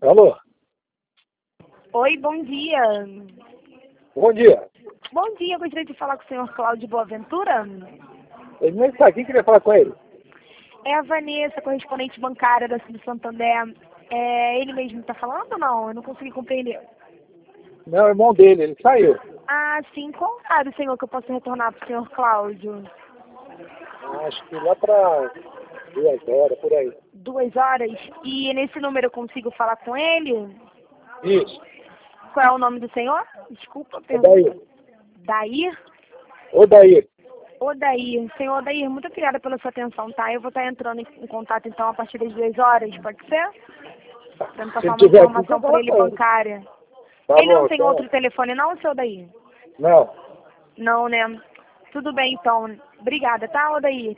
Alô? Oi, bom dia. Bom dia. Bom dia, eu gostaria de falar com o senhor Cláudio Boaventura. Ele não está aqui, queria falar com ele. É a Vanessa, correspondente bancária da Cidade Santander. É ele mesmo que está falando ou não? Eu não consegui compreender. Não, é o irmão dele, ele saiu. Ah, sim. Qual horário, senhor, que eu posso retornar para o senhor Cláudio? Acho que lá para 2 horas, por aí. 2 horas? E nesse número eu consigo falar com ele? Isso. Qual é o nome do senhor? Desculpa, pergunta. Odair. Dair? Odair. Odair. Senhor Odair, muito obrigada pela sua atenção, tá? Eu vou estar entrando em contato, então, a partir das 2 horas, pode ser? Para me Se passar ele uma tiver aqui, informação você para fala ele com ele. bancária. Tá Ele não bom, tem tá. outro telefone não, seu Odair? Não. Não, né? Tudo bem, então. Obrigada, tá, Odair?